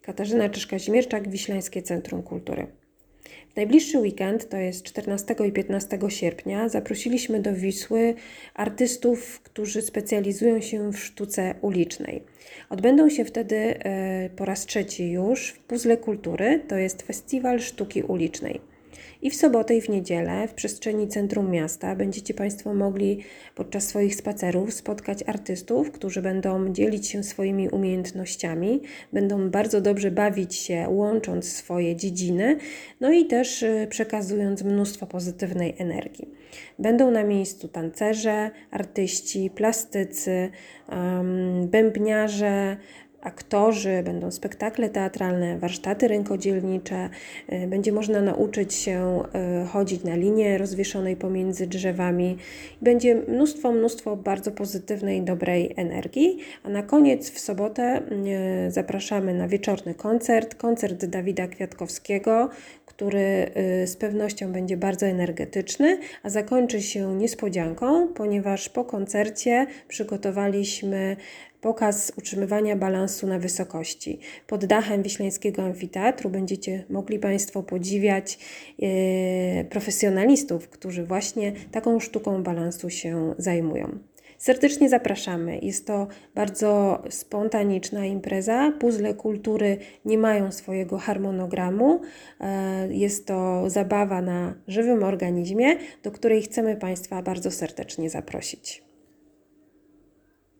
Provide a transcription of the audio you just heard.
Katarzyna Czyszka-Zmierczak, Wiślańskie Centrum Kultury. W najbliższy weekend, to jest 14 i 15 sierpnia, zaprosiliśmy do Wisły artystów, którzy specjalizują się w sztuce ulicznej. Odbędą się wtedy po raz trzeci już w Puzzle Kultury, to jest Festiwal Sztuki Ulicznej. I w sobotę i w niedzielę w przestrzeni centrum miasta będziecie Państwo mogli podczas swoich spacerów spotkać artystów, którzy będą dzielić się swoimi umiejętnościami, będą bardzo dobrze bawić się, łącząc swoje dziedziny, no i też przekazując mnóstwo pozytywnej energii. Będą na miejscu tancerze, artyści, plastycy, bębniarze, aktorzy, będą spektakle teatralne, warsztaty rękodzielnicze, będzie można nauczyć się chodzić na linie rozwieszonej pomiędzy drzewami. Będzie mnóstwo bardzo pozytywnej, dobrej energii, a na koniec w sobotę zapraszamy na wieczorny koncert Dawida Kwiatkowskiego, który z pewnością będzie bardzo energetyczny, a zakończy się niespodzianką, ponieważ po koncercie przygotowaliśmy pokaz utrzymywania balansu na wysokości. Pod dachem Wiślańskiego Amfiteatru będziecie mogli Państwo podziwiać profesjonalistów, którzy właśnie taką sztuką balansu się zajmują. Serdecznie zapraszamy. Jest to bardzo spontaniczna impreza. Puzzle Kultury nie mają swojego harmonogramu. Jest to zabawa na żywym organizmie, do której chcemy Państwa bardzo serdecznie zaprosić.